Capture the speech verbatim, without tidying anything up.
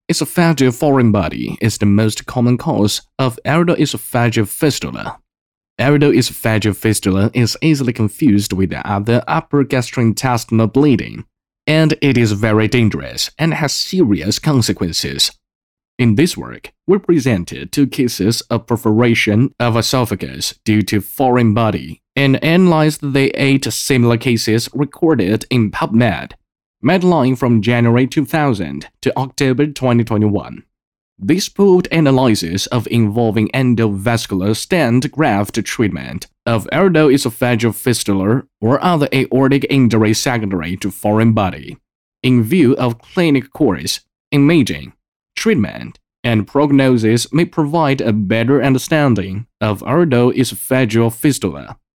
Esophageal foreign body is the most common cause of iridoesophageal fistula. Iridoesophageal fistula is easily confused with other upper gastrointestinal bleeding, and it is very dangerous and has serious consequences. In this work, we presented two cases of perforation of esophagus due to foreign body and analyzed the eight similar cases recorded in PubMed, Medline from January two thousand to October twenty twenty-one. This pooled analysis of involving endovascular stent graft treatment of iridoesophageal fistula or other aortic injury secondary to foreign body, in view of clinical course, imaging, treatment, and prognosis may provide a better understanding of iridoesophageal fistula.